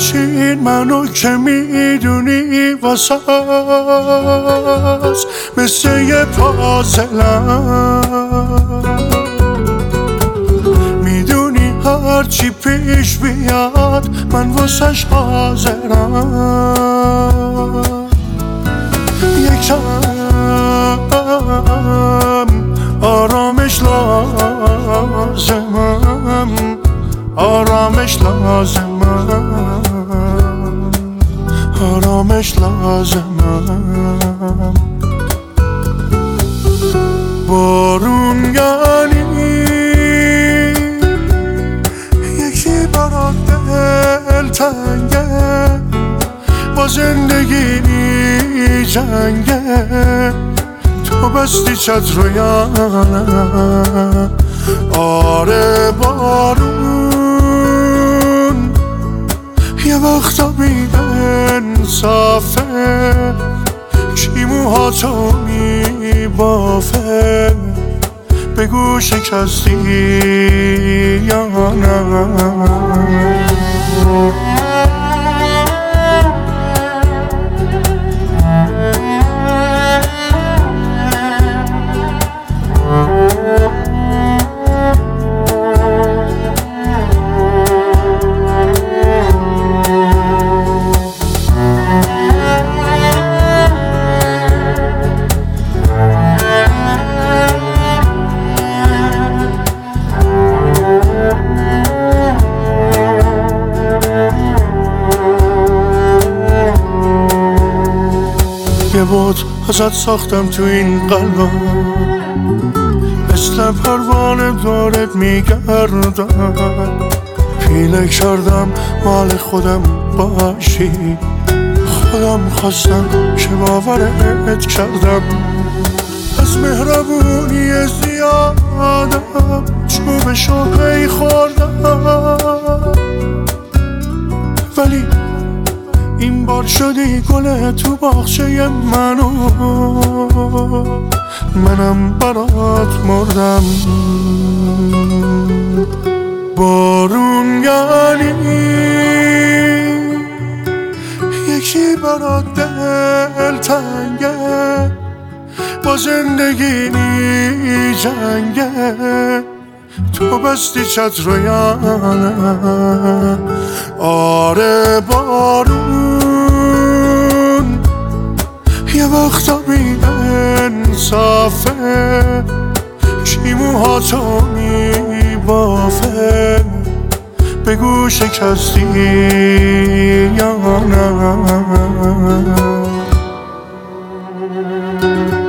بچین منو که میدونی واسه مثل یه پازلم، میدونی هرچی پیش بیاد من واسش حاضرم. یکم آرامش لازمم، آرامش لازمم، آرامش لازمم. بارون یعنی یکی برات دلتنگه، با زندگی جنگه، تو بستی چتر یانم. آره بارون یه وقتا بی انصافه، کی موهاتو میبافه، بگو شکستی یا نه. یه بود ازت ساختم تو این قلبم، مثل پروانه دارت میگردم، پیله کردم مال خودم باشی، خودم خواستم که باورت کردم. از مهربونی زیادم چوبشو پی خوردم، ولی این بار شدی گل تو باغچه منو، منم برات مردم. بارون یعنی یکی برات دلتنگه، با زندگی جنگه، تو بستی چتر یانم. آره بارون یه وقتا بی انصافه، کی موهاتو میبافه، بگو شکستی یا نه.